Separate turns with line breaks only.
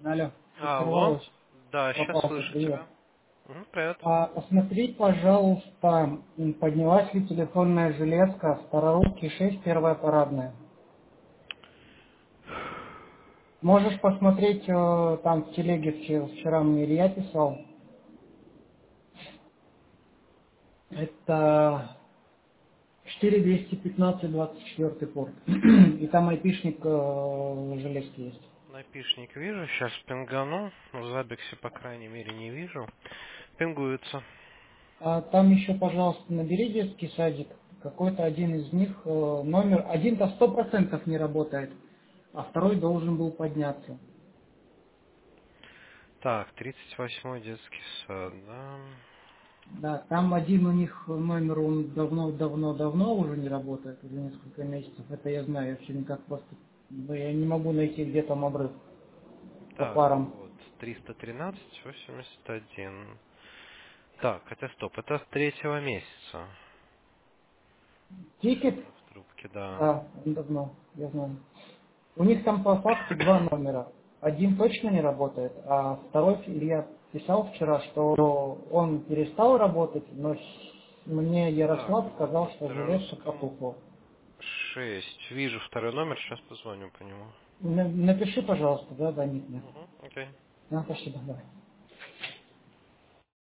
Алло, Виктор
Алло.
Иванович,
Да, сейчас
попался,
слышу
привет.
тебя. Привет.
Посмотри, пожалуйста, поднялась ли телефонная железка Старорусский 6, первая парадная. Можешь посмотреть, там в телеге вчера мне Илья писал. Это 4215, 24 порт. И там айпишник железки есть.
Напишник вижу, сейчас пингану. В Забексе, по крайней мере, не вижу. Пингуется.
Там еще, пожалуйста, набери детский садик. Какой-то один из них номер. Один-то 100% не работает, а второй должен был подняться.
Так, 38-й детский сад, да.
Да, там один у них номер, он давно-давно-давно уже не работает, уже несколько месяцев. Это я знаю, я все никак просто... Я не могу найти, где там обрыв по
Так,
парам.
вот, 313, 81. Так, хотя стоп, это с третьего месяца.
Тикет,
Судя в трубке, да.
да, он давно, я знаю. У них там по факту два номера. Один точно не работает, а второй Илья писал вчера, что он перестал работать, но мне
Так,
Ярослав
вот
сказал,
на
что железка
старорусском
потухла.
6. Вижу второй номер, сейчас позвоню по нему.
Напиши, пожалуйста, да, Ник мне.
Окей.
Да, спасибо, давай.